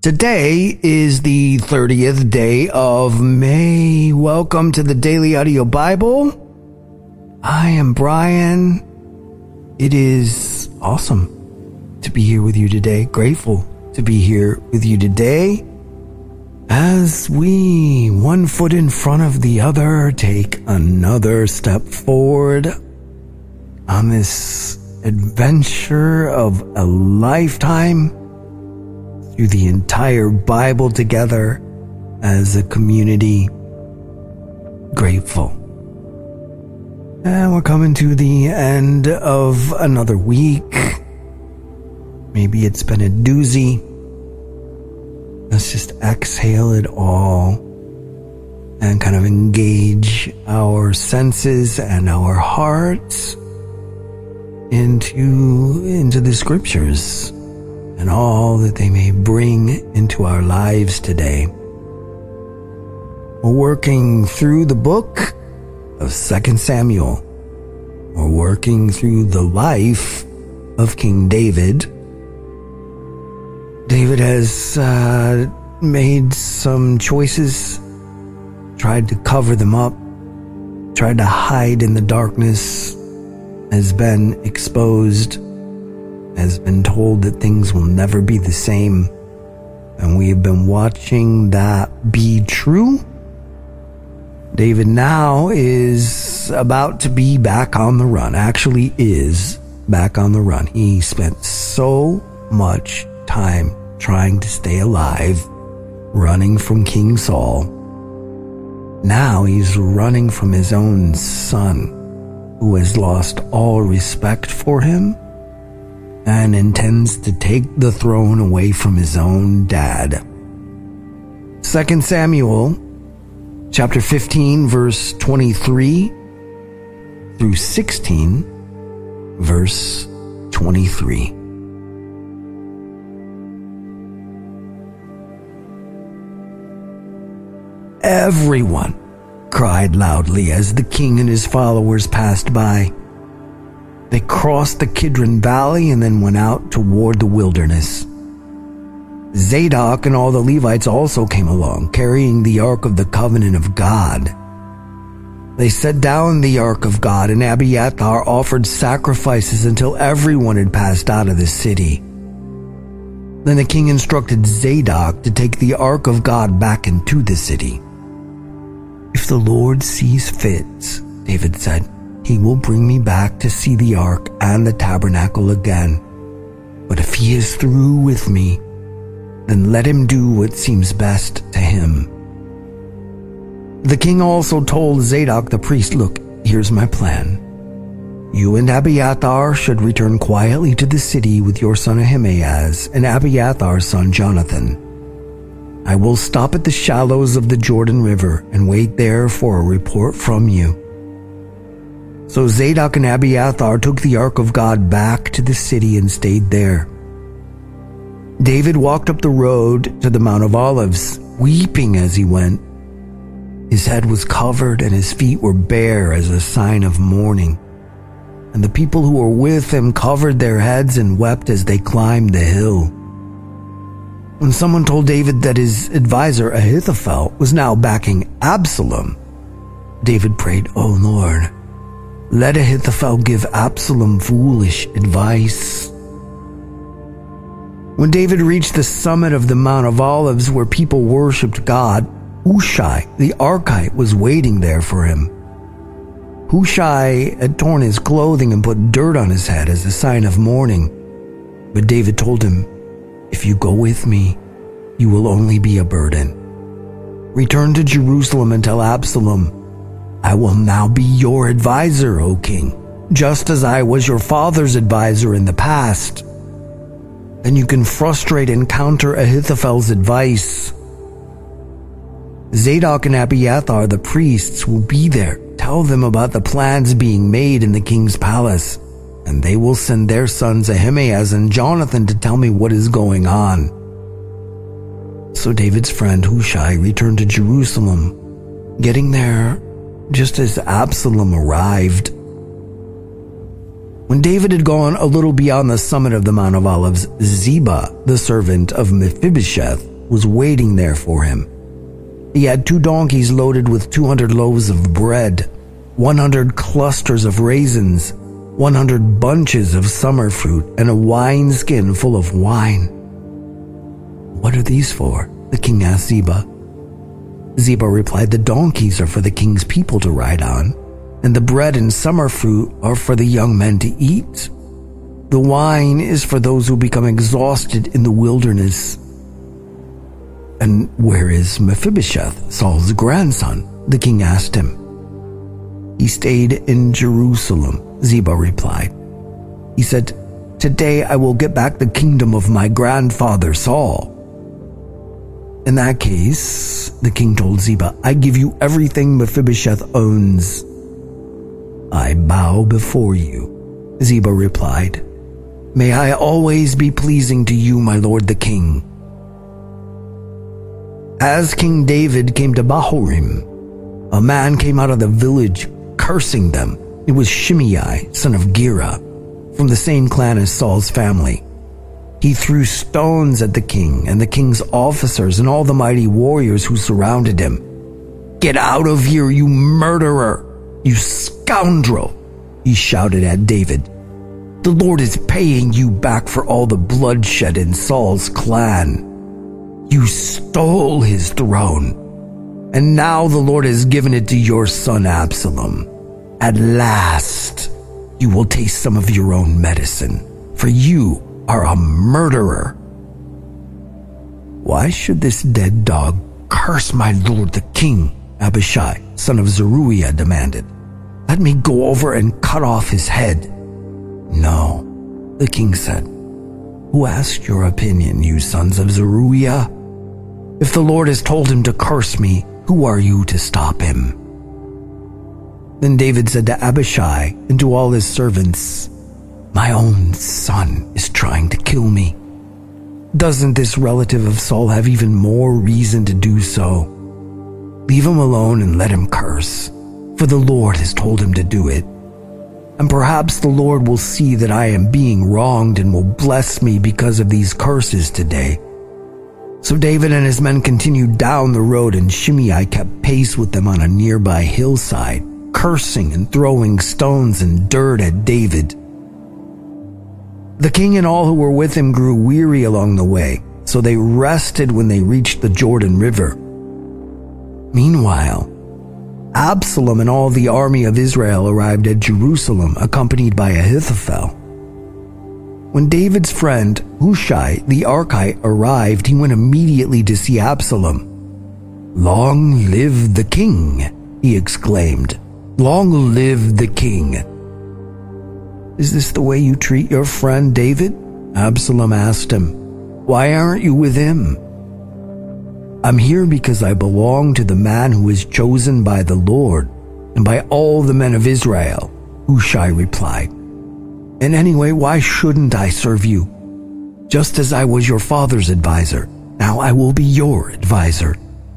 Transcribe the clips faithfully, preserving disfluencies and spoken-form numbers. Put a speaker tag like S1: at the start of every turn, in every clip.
S1: Today is the thirtieth day of May. Welcome to the Daily Audio Bible. I am Brian. It is awesome to be here with you today. Grateful to be here with you today as we, one foot in front of the other, take another step forward on this adventure of a lifetime through the entire Bible together as a community. Grateful. And we're coming to the end of another week. Maybe it's been a doozy. Let's just exhale it all and kind of engage our senses and our hearts into, into the scriptures and all that they may bring into our lives today. We're working through the book of Second Samuel. We're working through the life of King David. David has uh, made some choices, tried to cover them up, tried to hide in the darkness, has been exposed, has been told that things will never be the same, and we have been watching that be true. David now is about to be back on the run, actually is back on the run. He spent so much time trying to stay alive, running from King Saul. Now he's running from his own son, who has lost all respect for him and intends to take the throne away from his own dad. Second Samuel chapter fifteen, verse twenty-three through sixteen, verse twenty-three. Everyone cried loudly as the king and his followers passed by. They crossed the Kidron Valley and then went out toward the wilderness. Zadok and all the Levites also came along, carrying the Ark of the Covenant of God. They set down the Ark of God, and Abiathar offered sacrifices until everyone had passed out of the city. Then the king instructed Zadok to take the Ark of God back into the city. "If the Lord sees fit," David said, "he will bring me back to see the ark and the tabernacle again. But if he is through with me, then let him do what seems best to him." The king also told Zadok the priest, "Look, here's my plan. You and Abiathar should return quietly to the city with your son Ahimaaz and Abiathar's son Jonathan. I will stop at the shallows of the Jordan River and wait there for a report from you." So Zadok and Abiathar took the Ark of God back to the city and stayed there. David walked up the road to the Mount of Olives, weeping as he went. His head was covered and his feet were bare as a sign of mourning. And the people who were with him covered their heads and wept as they climbed the hill. When someone told David that his advisor Ahithophel was now backing Absalom, David prayed, "Oh Lord, let Ahithophel give Absalom foolish advice." When David reached the summit of the Mount of Olives where people worshipped God, Hushai the Archite was waiting there for him. Hushai had torn his clothing and put dirt on his head as a sign of mourning. But David told him, "If you go with me, you will only be a burden. Return to Jerusalem and tell Absalom, I will now be your advisor, O king, just as I was your father's advisor in the past. Then you can frustrate and counter Ahithophel's advice. Zadok and Abiathar, the priests, will be there. Tell them about the plans being made in the king's palace, and they will send their sons Ahimaaz and Jonathan to tell me what is going on." So David's friend Hushai returned to Jerusalem, getting there just as Absalom arrived. When David had gone a little beyond the summit of the Mount of Olives, Ziba, the servant of Mephibosheth, was waiting there for him. He had two donkeys loaded with two hundred loaves of bread, one hundred clusters of raisins, one hundred bunches of summer fruit, and a wineskin full of wine. "What are these for?" the king asked Ziba. Ziba replied, "The donkeys are for the king's people to ride on, and the bread and summer fruit are for the young men to eat. The wine is for those who become exhausted in the wilderness." "And where is Mephibosheth, Saul's grandson?" the king asked him. "He stayed in Jerusalem," Ziba replied. He said, "Today I will get back the kingdom of my grandfather Saul." "In that case," the king told Ziba, "I give you everything Mephibosheth owns." "I bow before you," Ziba replied. "May I always be pleasing to you, my lord the king." As King David came to Bahurim, a man came out of the village cursing them. It was Shimei, son of Gera, from the same clan as Saul's family. He threw stones at the king and the king's officers and all the mighty warriors who surrounded him. "Get out of here, you murderer! You scoundrel!" he shouted at David. "The Lord is paying you back for all the bloodshed in Saul's clan. You stole his throne, and now the Lord has given it to your son Absalom. At last, you will taste some of your own medicine, for you are a murderer." "Why should this dead dog curse my lord the king?" Abishai, son of Zeruiah, demanded. "Let me go over and cut off his head." "No," the king said. "Who asked your opinion, you sons of Zeruiah? If the Lord has told him to curse me, who are you to stop him?" Then David said to Abishai and to all his servants, "My own son is trying to kill me. Doesn't this relative of Saul have even more reason to do so? Leave him alone and let him curse, for the Lord has told him to do it. And perhaps the Lord will see that I am being wronged and will bless me because of these curses today." So David and his men continued down the road, and Shimei kept pace with them on a nearby hillside, cursing and throwing stones and dirt at David. The king and all who were with him grew weary along the way, so they rested when they reached the Jordan River. Meanwhile, Absalom and all the army of Israel arrived at Jerusalem, accompanied by Ahithophel. When David's friend Hushai the Archite arrived, he went immediately to see Absalom. "Long live the king!" he exclaimed. "Long live the king!" "Is this the way you treat your friend David?" Absalom asked him. "Why aren't you with him?" "I'm here because I belong to the man who is chosen by the Lord and by all the men of Israel," Hushai replied. "And anyway, why shouldn't I serve you? Just as I was your father's advisor, now I will be your advisor."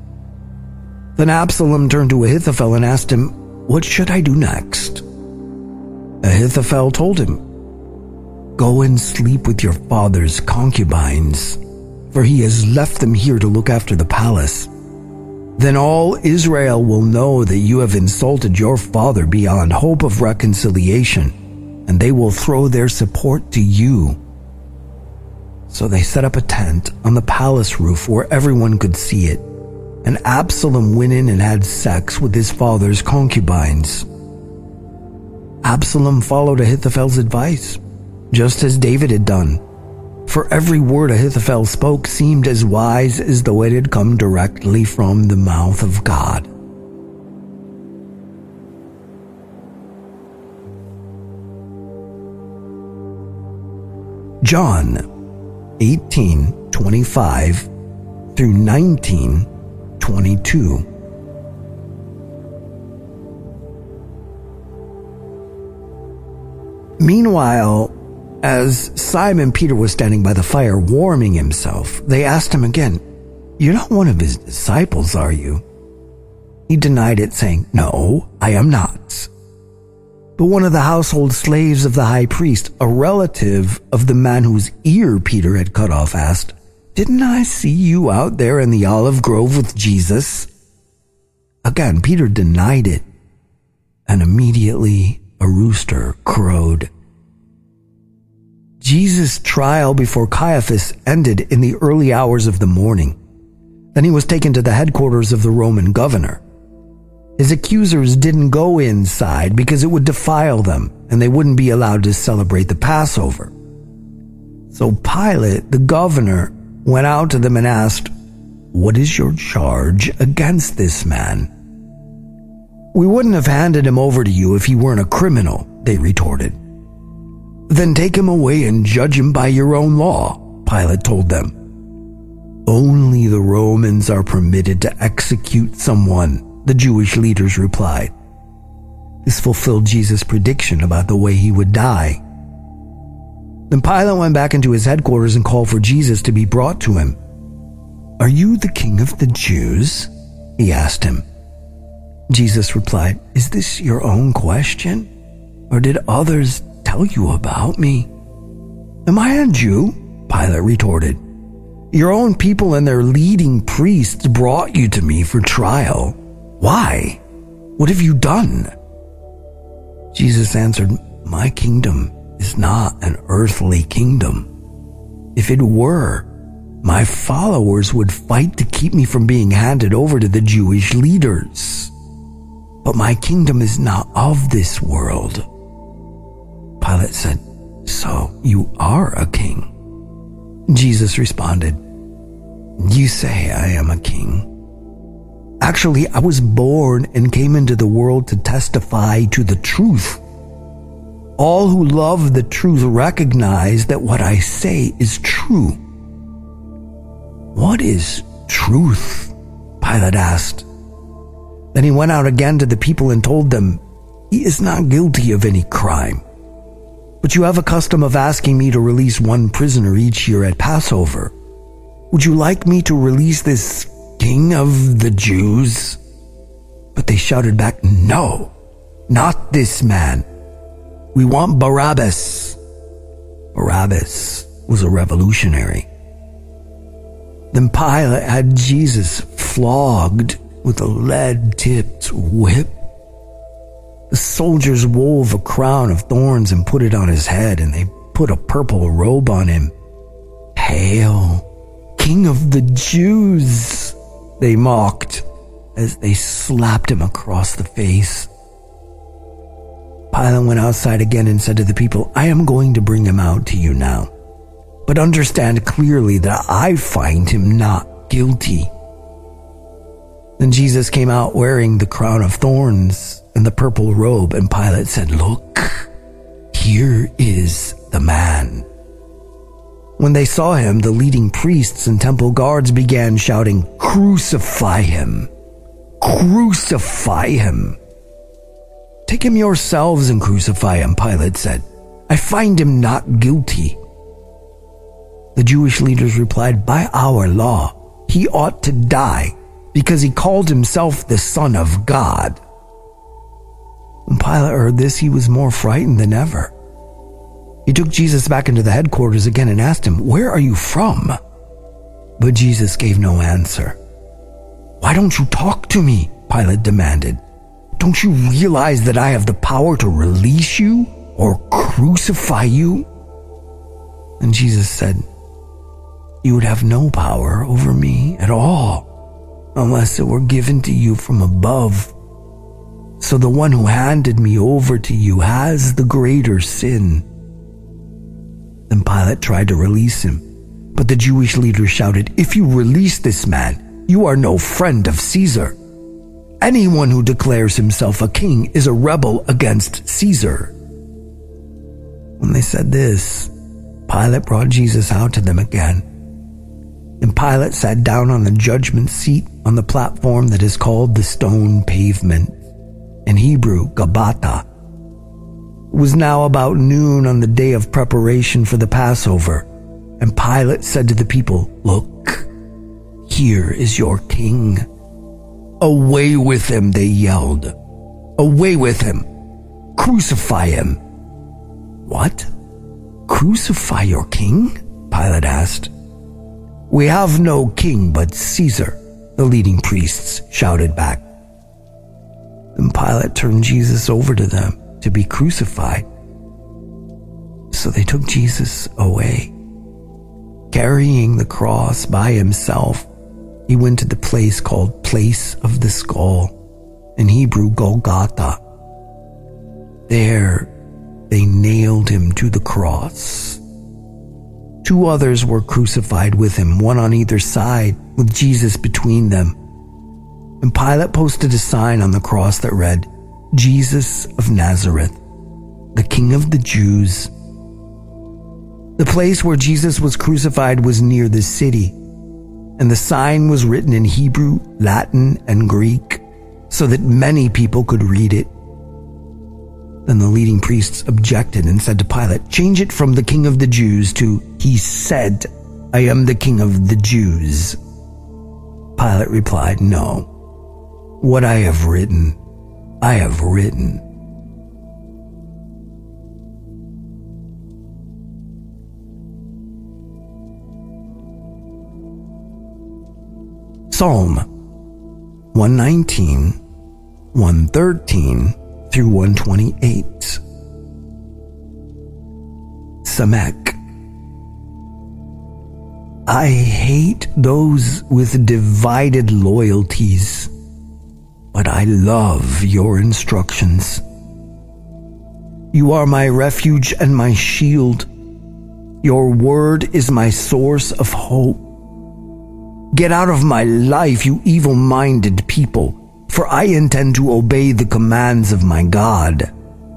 S1: Then Absalom turned to Ahithophel and asked him, "What should I do next?" Ahithophel told him, "Go and sleep with your father's concubines, for he has left them here to look after the palace. Then all Israel will know that you have insulted your father beyond hope of reconciliation, and they will throw their support to you." So they set up a tent on the palace roof where everyone could see it, and Absalom went in and had sex with his father's concubines. Absalom followed Ahithophel's advice, just as David had done, for every word Ahithophel spoke seemed as wise as though it had come directly from the mouth of God. John eighteen twenty-five through nineteen twenty-two. Meanwhile, as Simon Peter was standing by the fire warming himself, they asked him again, "You're not one of his disciples, are you?" He denied it, saying, "No, I am not." But one of the household slaves of the high priest, a relative of the man whose ear Peter had cut off, asked, Didn't I see you out there in the olive grove with Jesus?" Again, Peter denied it, and immediately a rooster crowed. Jesus' trial before Caiaphas ended in the early hours of the morning. Then he was taken to the headquarters of the Roman governor. His accusers didn't go inside because it would defile them, and they wouldn't be allowed to celebrate the Passover. So Pilate, the governor, went out to them and asked, "What is your charge against this man?" "We wouldn't have handed him over to you if he weren't a criminal," they retorted. "Then take him away and judge him by your own law," Pilate told them. "Only the Romans are permitted to execute someone," the Jewish leaders replied. This fulfilled Jesus' prediction about the way he would die. Then Pilate went back into his headquarters and called for Jesus to be brought to him. "Are you the king of the Jews?" he asked him. Jesus replied, "Is this your own question? Or did others tell you about me?" "Am I a Jew?" Pilate retorted. "Your own people and their leading priests brought you to me for trial. Why? What have you done?" Jesus answered, "My kingdom is not an earthly kingdom. If it were, my followers would fight to keep me from being handed over to the Jewish leaders. But my kingdom is not of this world." Pilate said, "So you are a king?" Jesus responded, "You say I am a king. Actually, I was born and came into the world to testify to the truth. All who love the truth recognize that what I say is true." "What is truth?" Pilate asked. Then he went out again to the people and told them, "He is not guilty of any crime. But you have a custom of asking me to release one prisoner each year at Passover. Would you like me to release this king of the Jews?" But they shouted back, "No, not this man. We want Barabbas." Barabbas was a revolutionary. Then Pilate had Jesus flogged with a lead-tipped whip. The soldiers wove a crown of thorns and put it on his head, and they put a purple robe on him. "Hail, King of the Jews!" they mocked as they slapped him across the face. Pilate went outside again and said to the people, "I am going to bring him out to you now, but understand clearly that I find him not guilty." Then Jesus came out wearing the crown of thorns and the purple robe, and Pilate said, "Look, here is the man." When they saw him, the leading priests and temple guards began shouting, "Crucify him! Crucify him!" "Take him yourselves and crucify him," Pilate said. "I find him not guilty." The Jewish leaders replied, "By our law, he ought to die because he called himself the Son of God." When Pilate heard this, he was more frightened than ever. He took Jesus back into the headquarters again and asked him, "Where are you from?" But Jesus gave no answer. "Why don't you talk to me?" Pilate demanded. "Don't you realize that I have the power to release you or crucify you?" And Jesus said, "You would have no power over me at all unless it were given to you from above. So the one who handed me over to you has the greater sin." Then Pilate tried to release him, but the Jewish leaders shouted, "If you release this man, you are no friend of Caesar. Anyone who declares himself a king is a rebel against Caesar." When they said this, Pilate brought Jesus out to them again. And Pilate sat down on the judgment seat on the platform that is called the Stone Pavement, in Hebrew, Gabbatha. It was now about noon on the day of preparation for the Passover, and Pilate said to the people, "Look, here is your king." "Away with him," they yelled. "Away with him! Crucify him!" "What? Crucify your king?" Pilate asked. "We have no king but Caesar," the leading priests shouted back. Then Pilate turned Jesus over to them to be crucified. So they took Jesus away. Carrying the cross by himself, he went to the place called Place of the Skull, in Hebrew Golgotha. There they nailed him to the cross. Two others were crucified with him, one on either side, with Jesus between them. And Pilate posted a sign on the cross that read, "Jesus of Nazareth, the King of the Jews." The place where Jesus was crucified was near the city, and the sign was written in Hebrew, Latin, and Greek, so that many people could read it. Then the leading priests objected and said to Pilate, "Change it from the King of the Jews to, 'He said, I am the King of the Jews.'" Pilate replied, "No. What I have written, I have written." Psalm one nineteen, one thirteen through one twenty-eight. Samek. I hate those with divided loyalties, but I love your instructions. You are my refuge and my shield. Your word is my source of hope. Get out of my life, you evil-minded people, for I intend to obey the commands of my God.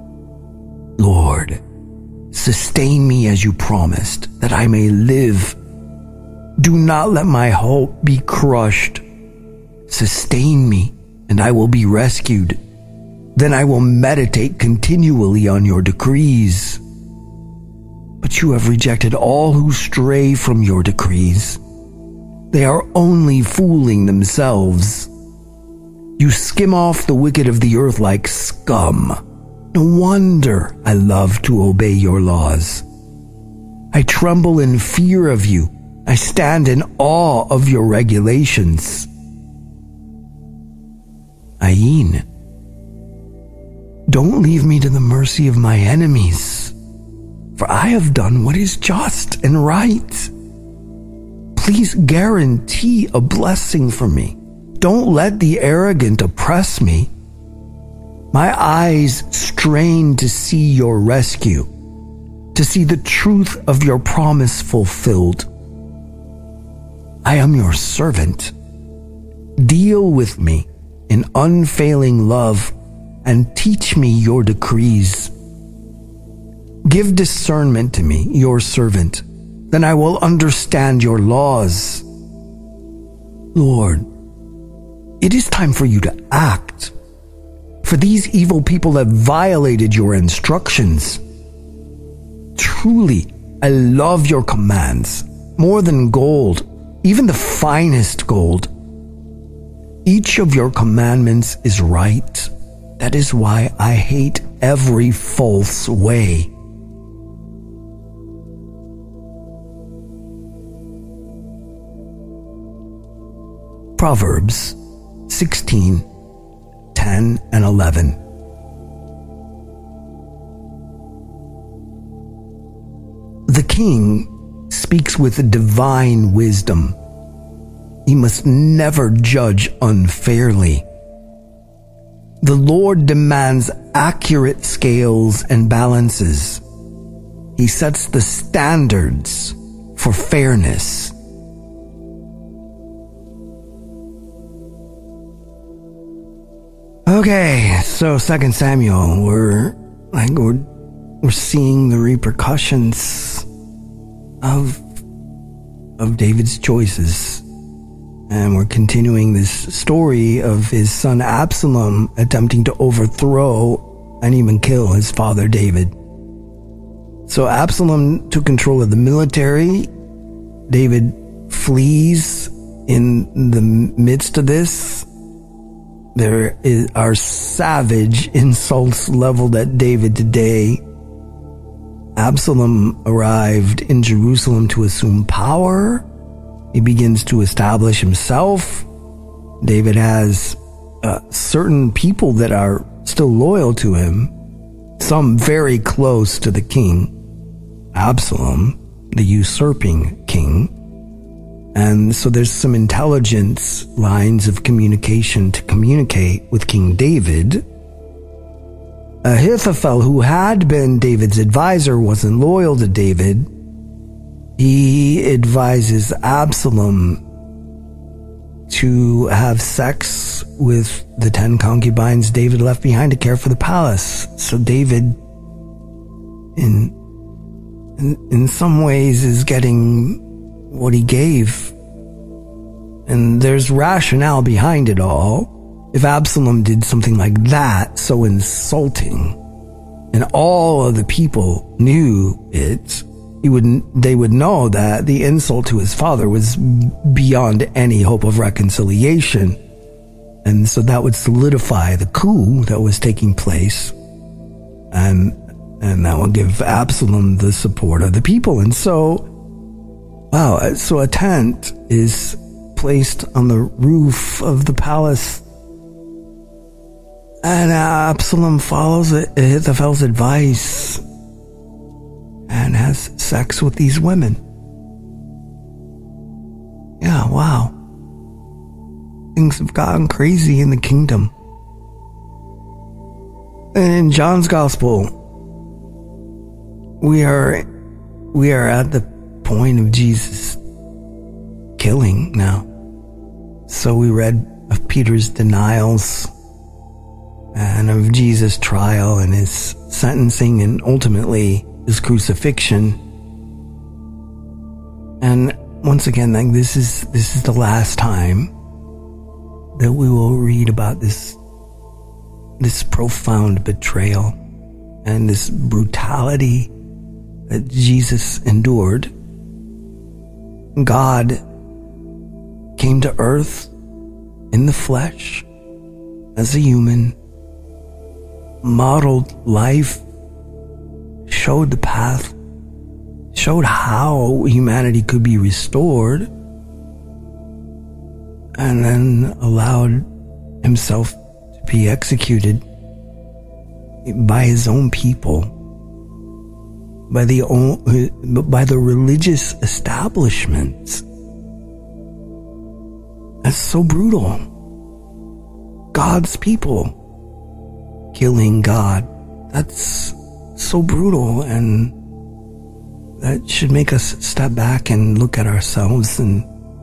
S1: Lord, sustain me as you promised, that I may live. Do not let my hope be crushed. Sustain me, and I will be rescued. Then I will meditate continually on your decrees. But you have rejected all who stray from your decrees. They are only fooling themselves. You skim off the wicked of the earth like scum. No wonder I love to obey your laws. I tremble in fear of you. I stand in awe of your regulations. Ayin. Don't leave me to the mercy of my enemies, for I have done what is just and right. Please guarantee a blessing for me. Don't let the arrogant oppress me. My eyes strain to see your rescue, to see the truth of your promise fulfilled. I am your servant. Deal with me in unfailing love and teach me your decrees. Give discernment to me, your servant. Then I will understand your laws. Lord, it is time for you to act, for these evil people have violated your instructions. Truly, I love your commands more than gold, even the finest gold. Each of your commandments is right. That is why I hate every false way. Proverbs sixteen, ten and eleven. The king speaks with divine wisdom. He must never judge unfairly. The Lord demands accurate scales and balances. He sets the standards for fairness. Okay, so Second Samuel, we're like we're we're seeing the repercussions of of David's choices. And we're continuing this story of his son Absalom attempting to overthrow and even kill his father David. So Absalom took control of the military. David flees in the midst of this. There is, are savage insults leveled at David today. Absalom arrived in Jerusalem to assume power. he begins to establish himself. David has uh, certain people that are still loyal to him, some very close to the king, Absalom, the usurping king. And so there's some intelligence lines of communication to communicate with King David. Ahithophel, who had been David's advisor, wasn't loyal to David. He advises Absalom to have sex with the ten concubines David left behind to care for the palace. So David, in, in, in some ways, is getting what he gave. And there's rationale behind it all. If Absalom did something like that, so insulting, and all of the people knew it, he would, they would know that the insult to his father was beyond any hope of reconciliation. And so that would solidify the coup that was taking place. And, and that would give Absalom the support of the people. And so, wow, so a tent is placed on the roof of the palace. And Absalom follows Ahithophel's advice and has sex with these women. Yeah, wow. Things have gotten crazy in the kingdom. And in John's gospel, we are we are at the point of Jesus killing now. So we read of Peter's denials and of Jesus' trial and his sentencing and ultimately his crucifixion. And once again, like this is this is the last time that we will read about this this profound betrayal and this brutality that Jesus endured. God came to earth in the flesh as a human, modeled life, showed the path, showed how humanity could be restored, and then allowed himself to be executed by his own people, by the own, by the religious establishments. That's so brutal. God's people killing God. That's so brutal, and that should make us step back and look at ourselves and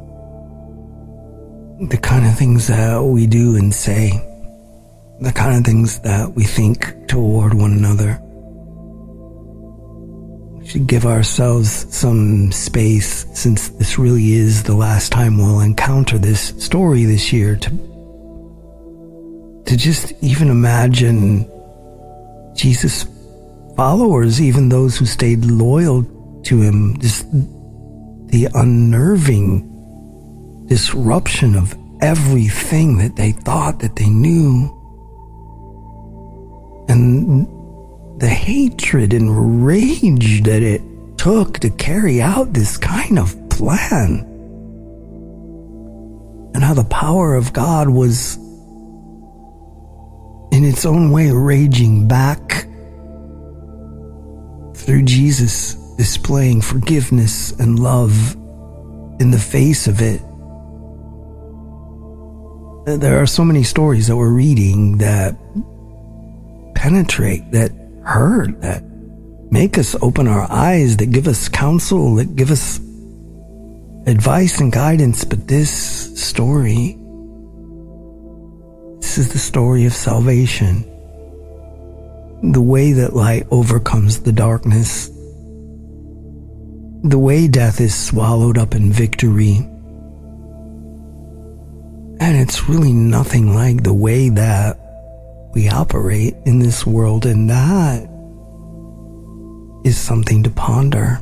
S1: the kind of things that we do and say, the kind of things that we think toward one another. We should give ourselves some space, since this really is the last time we'll encounter this story this year, to to just even imagine Jesus' followers, even those who stayed loyal to him, just the unnerving disruption of everything that they thought that they knew, and the hatred and rage that it took to carry out this kind of plan, and how the power of God was in its own way raging back through Jesus displaying forgiveness and love in the face of it. There are so many stories that we're reading that penetrate, that hurt, that make us open our eyes, that give us counsel, that give us advice and guidance. But this story, this is the story of salvation. The way that light overcomes the darkness. The way death is swallowed up in victory. And it's really nothing like the way that we operate in this world, and that is something to ponder.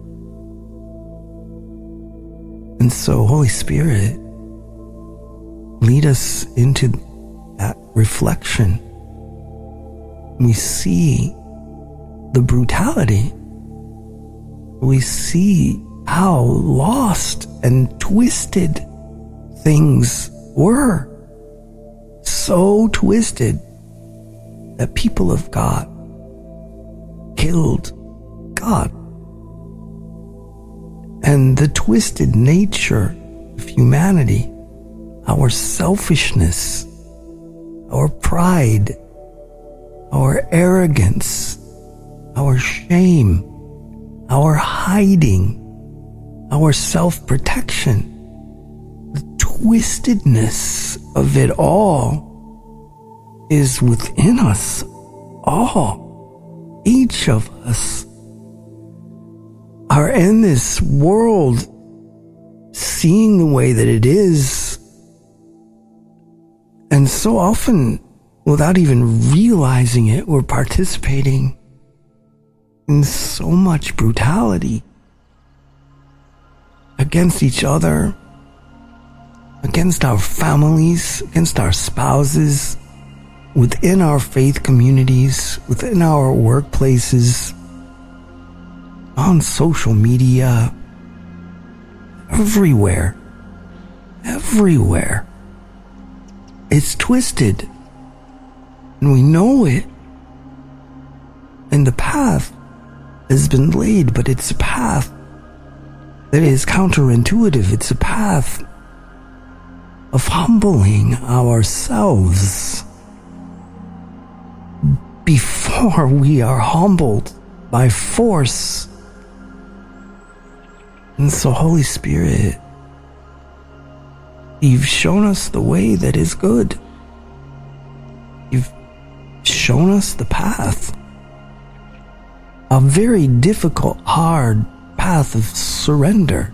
S1: And so, Holy Spirit, lead us into that reflection. We see the brutality. We see how lost and twisted things were. So twisted that people of God killed God. And the twisted nature of humanity, our selfishness, our pride, our arrogance, our shame, our hiding, our self-protection, the twistedness of it all is within us all. Each of us are in this world seeing the way that it is, and so often, without even realizing it, we're participating in so much brutality against each other, against our families, against our spouses, within our faith communities, within our workplaces, on social media, everywhere, everywhere. It's twisted, and we know it, and the path has been laid, but it's a path that is counterintuitive. It's a path of humbling ourselves before we are humbled by force. And so, Holy Spirit, you've shown us the way that is good. You've shown us the path. A very difficult, hard path of surrender,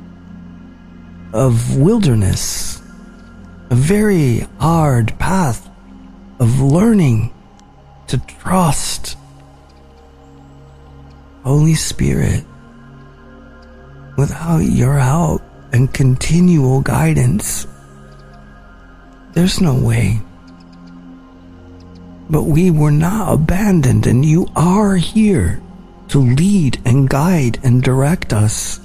S1: of wilderness. A very hard path of learning to trust. Holy Spirit, without your help and continual guidance, there's no way. But we were not abandoned, and you are here to lead and guide and direct us.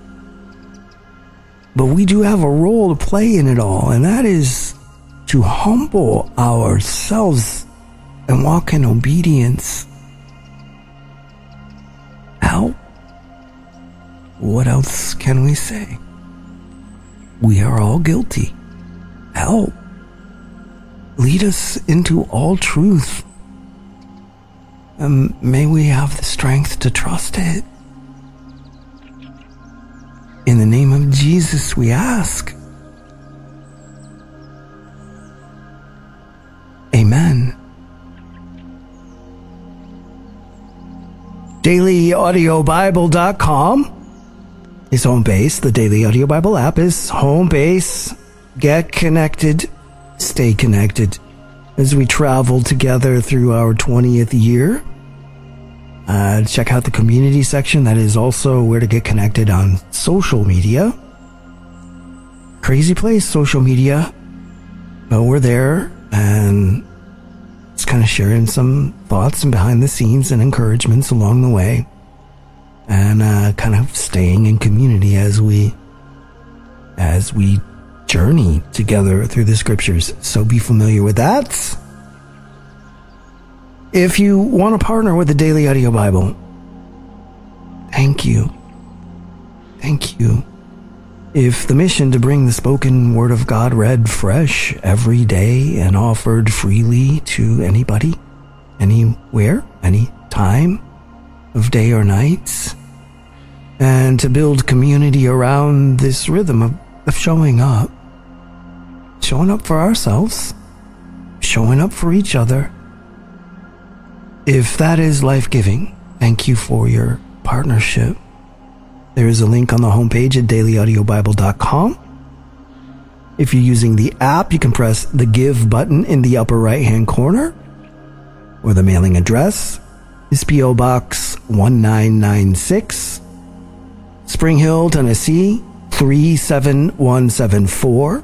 S1: But we do have a role to play in it all, and that is to humble ourselves and walk in obedience. Help. What else can we say? We are all guilty. Help. Lead us into all truth. And may we have the strength to trust it. In the name of Jesus we ask. Amen. daily audio bible dot com is home base. The Daily Audio Bible app is home base. Get connected. Stay connected as we travel together through our twentieth year. Uh, check out the community section. That is also where to get connected on social media. Crazy place, social media. But we're there, and it's kind of sharing some thoughts and behind the scenes and encouragements along the way. And uh, kind of staying in community as we as we journey together through the scriptures. So be familiar with that. If you want to partner with the Daily Audio Bible, thank you. Thank you. If the mission to bring the spoken word of God read fresh every day and offered freely to anybody, anywhere, any time of day or night, and to build community around this rhythm of, of showing up, showing up for ourselves, showing up for each other. If that is life-giving, thank you for your partnership. There is a link on the homepage at daily audio bible dot com. If you're using the app, you can press the Give button in the upper right-hand corner, or the mailing address is P O Box one nine nine six, Spring Hill, Tennessee three seven one seven four.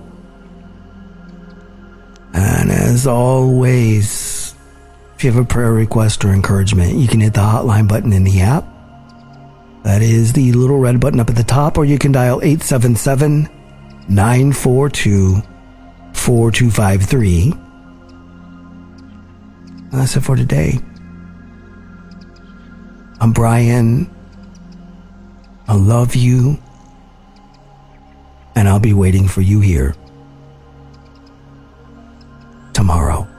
S1: And as always, if you have a prayer request or encouragement, you can hit the hotline button in the app. That is the little red button up at the top, or you can dial eight seven seven, nine four two, four two five three. That's it for today. I'm Brian. I love you. And I'll be waiting for you here tomorrow.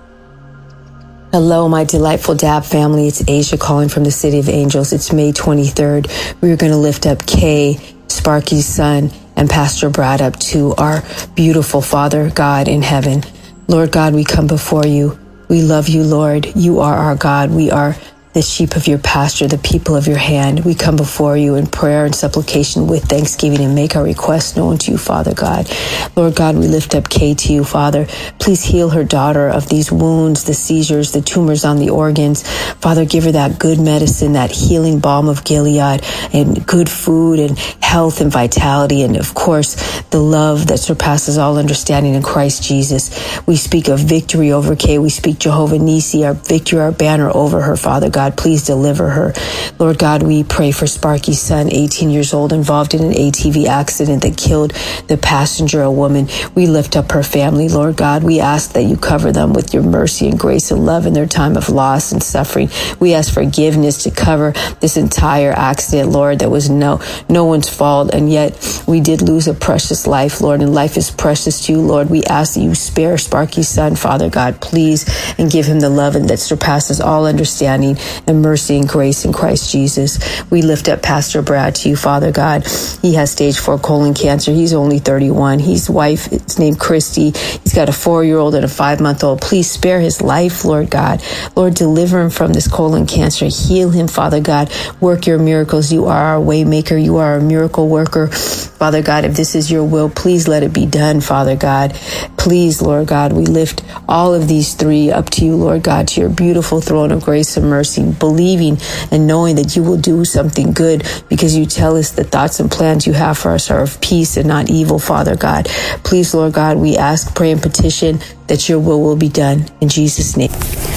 S2: Hello, my delightful D A B family. It's Asia calling from the City of Angels. It's May twenty-third. We are going to lift up Kay, Sparky's son, and Pastor Brad up to our beautiful Father God in heaven. Lord God, we come before you. We love you, Lord. You are our God. We are the sheep of your pasture, the people of your hand. We come before you in prayer and supplication with thanksgiving and make our requests known to you, Father God. Lord God, we lift up Kay to you, Father. Please heal her daughter of these wounds, the seizures, the tumors on the organs. Father, give her that good medicine, that healing balm of Gilead, and good food and health and vitality, and of course, the love that surpasses all understanding in Christ Jesus. We speak of victory over Kay. We speak Jehovah Nissi, our victory, our banner over her, Father God. Please deliver her. Lord God, we pray for Sparky's son, eighteen years old, involved in an A T V accident that killed the passenger, a woman. We lift up her family, Lord God. We ask that you cover them with your mercy and grace and love in their time of loss and suffering. We ask forgiveness to cover this entire accident, Lord, that was no, no one's fault, and yet we did lose a precious life, Lord, and life is precious to you, Lord. We ask that you spare Sparky's son, Father God, please, and give him the love and that surpasses all understanding and mercy and grace in Christ Jesus. We lift up Pastor Brad to you, Father God. He has stage four colon cancer. He's only thirty-one. His wife is named Christy. He's got a four-year-old and a five-month-old. Please spare his life, Lord God. Lord, deliver him from this colon cancer. Heal him, Father God. Work your miracles. You are our way maker. You are a miracle worker. Father God, if this is your will, please let it be done, Father God. Please, Lord God, we lift all of these three up to you, Lord God, to your beautiful throne of grace and mercy, believing and knowing that you will do something good because you tell us the thoughts and plans you have for us are of peace and not evil, Father God. Please, Lord God, we ask, pray, and petition that your will will be done. In Jesus' name.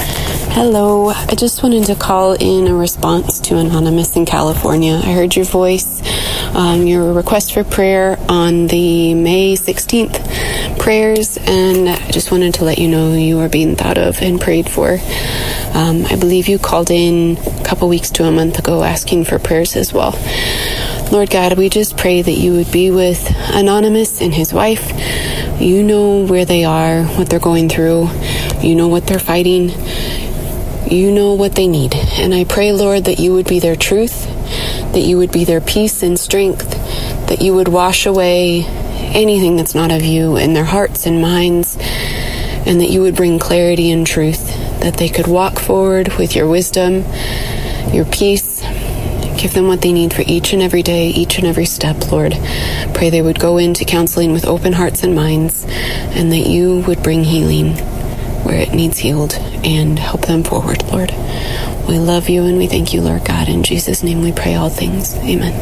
S3: Hello, I just wanted to call in a response to Anonymous in California. I heard your voice, um, your request for prayer on the May sixteenth prayers, and I just wanted to let you know you are being thought of and prayed for. Um, I believe you called in a couple weeks to a month ago asking for prayers as well. Lord God, we just pray that you would be with Anonymous and his wife. You know where they are, what they're going through. You know what they're fighting. You know what they need. And I pray, Lord, that you would be their truth, that you would be their peace and strength, that you would wash away anything that's not of you in their hearts and minds, and that you would bring clarity and truth, that they could walk forward with your wisdom, your peace. Give them what they need for each and every day, each and every step, Lord. Pray they would go into counseling with open hearts and minds, and that you would bring healing where it needs healed and help them forward, Lord. We love you and we thank you, Lord God. In Jesus' name we pray all things. Amen.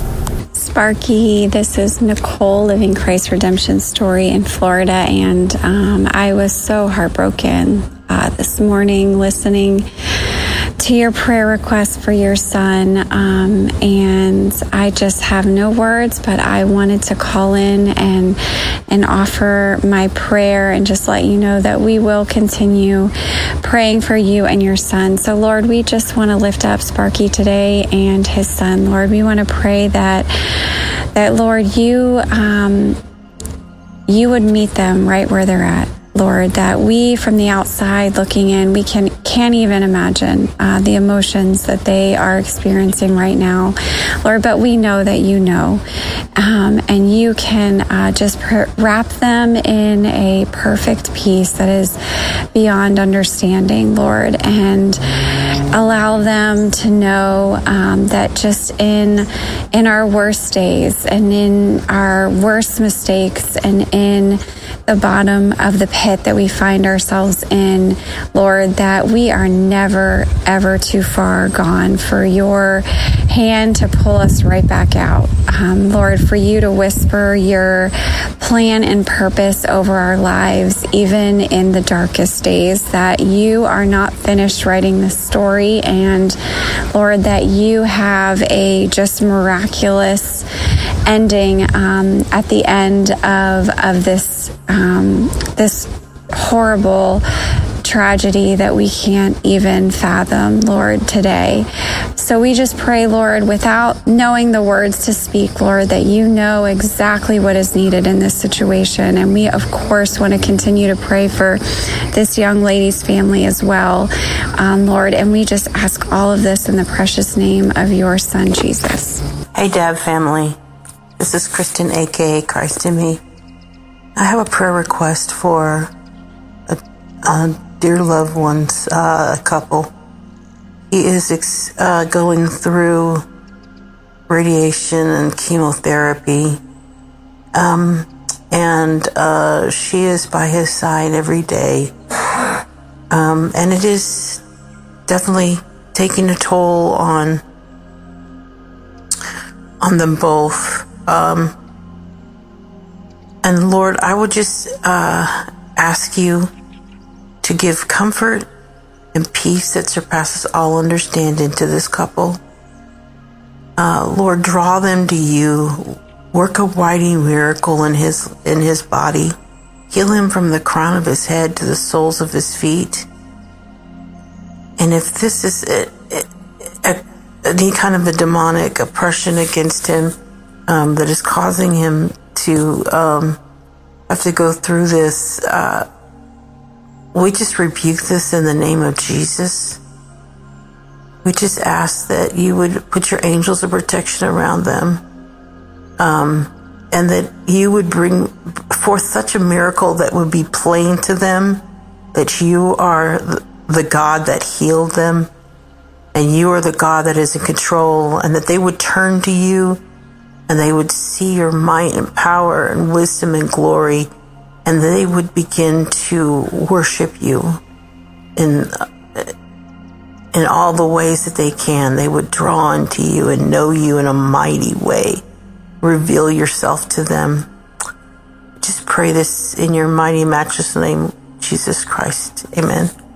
S4: Sparky, this is Nicole, Living Christ Redemption Story in Florida, and um, I was so heartbroken uh, this morning listening to your prayer request for your son, um, and I just have no words, but I wanted to call in and and offer my prayer and just let you know that we will continue praying for you and your son. So Lord, we just want to lift up Sparky today and his son. Lord, we want to pray that that Lord, you um, you would meet them right where they're at. Lord, that we from the outside looking in, we can, can't even imagine uh, the emotions that they are experiencing right now, Lord, but we know that you know, um, and you can uh, just per- wrap them in a perfect peace that is beyond understanding, Lord, and allow them to know um, that just in in our worst days and in our worst mistakes and in the bottom of the pit that we find ourselves in, Lord, that we are never, ever too far gone for your hand to pull us right back out. Um, Lord, for you to whisper your plan and purpose over our lives, even in the darkest days, that you are not finished writing the story, and Lord, that you have a just miraculous ending um, at the end of of this um, this horrible tragedy that we can't even fathom, Lord, today. So we just pray, Lord, without knowing the words to speak, Lord, that you know exactly what is needed in this situation. And we, of course, want to continue to pray for this young lady's family as well, um, Lord. And we just ask all of this in the precious name of your Son, Jesus.
S5: Hey, Dab family. This is Kristen, a k a. Christ in Me. I have a prayer request for a, a dear loved one's uh, couple. He is ex- uh, going through radiation and chemotherapy, um, and uh, she is by his side every day. Um, and it is definitely taking a toll on on them both. Um, and Lord, I would just uh, ask you to give comfort and peace that surpasses all understanding to this couple. Uh, Lord, draw them to you. Work a mighty miracle in his in his body. Heal him from the crown of his head to the soles of his feet. And if this is a, a, a, any kind of a demonic oppression against him um, that is causing him to um, have to go through this, uh, we just rebuke this in the name of Jesus. We just ask that you would put your angels of protection around them, um, and that you would bring forth such a miracle that would be plain to them that you are the God that healed them, and you are the God that is in control, and that they would turn to you, and they would see your might and power and wisdom and glory, and they would begin to worship you in in all the ways that they can. They would draw into you and know you in a mighty way. Reveal yourself to them. Just pray this in your mighty, matchless name, Jesus Christ. Amen.